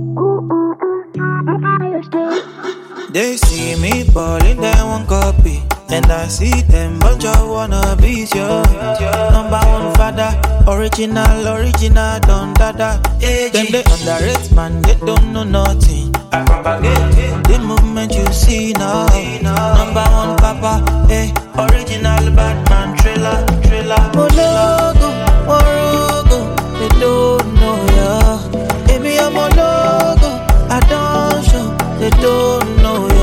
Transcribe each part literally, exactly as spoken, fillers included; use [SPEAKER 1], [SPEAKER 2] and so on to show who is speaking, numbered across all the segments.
[SPEAKER 1] They see me balling, they want copy. And I see them bunch of wannabes, yo. Number one father, original, original, don dada. Them they underrate, man, they don't know nothing. The movement you see now. Number one papa, eh, original Batman, thriller, thriller. Mologo, Morogo, they don't know, yeah. Baby, I'm a logo, I don't show, they don't know, yeah.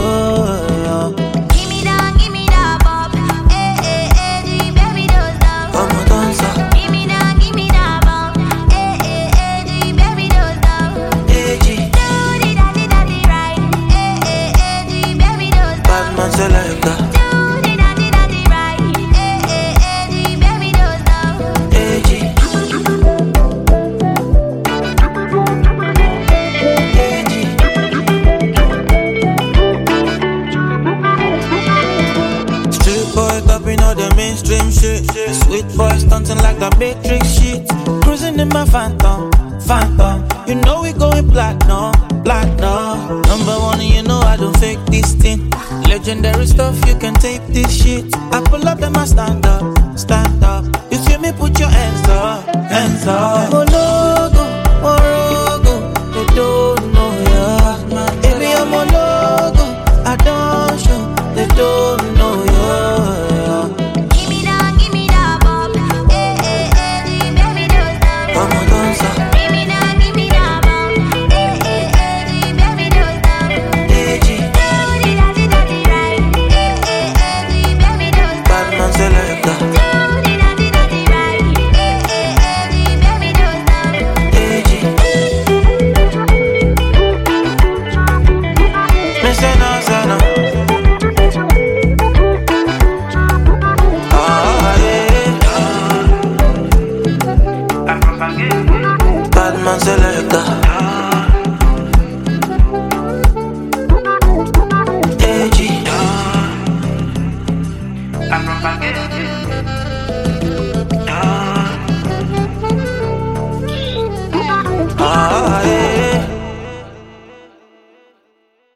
[SPEAKER 1] Selector. Street boy topping all the mainstream shit. Sweet boy stunting like the Matrix shit. Cruising in my phantom, phantom. You know we going platinum, platinum. Number one, you know I don't fake this thing. Legendary stuff, you can tape this shit. I pull up, then I stand up, stand up. You feel me, put your hands up, hands up. Mologo, Morogo, they don't know ya. Baby, I'm a logo, I don't show, they don't know ya.
[SPEAKER 2] Give me that, give me that bop. Eh, eh, eh, baby, don't stop.
[SPEAKER 1] Vamos danza.
[SPEAKER 2] Give me that, give me that bop. Eh, eh, eh, baby, don't stop.
[SPEAKER 1] Batman selector. Batman selector. A G.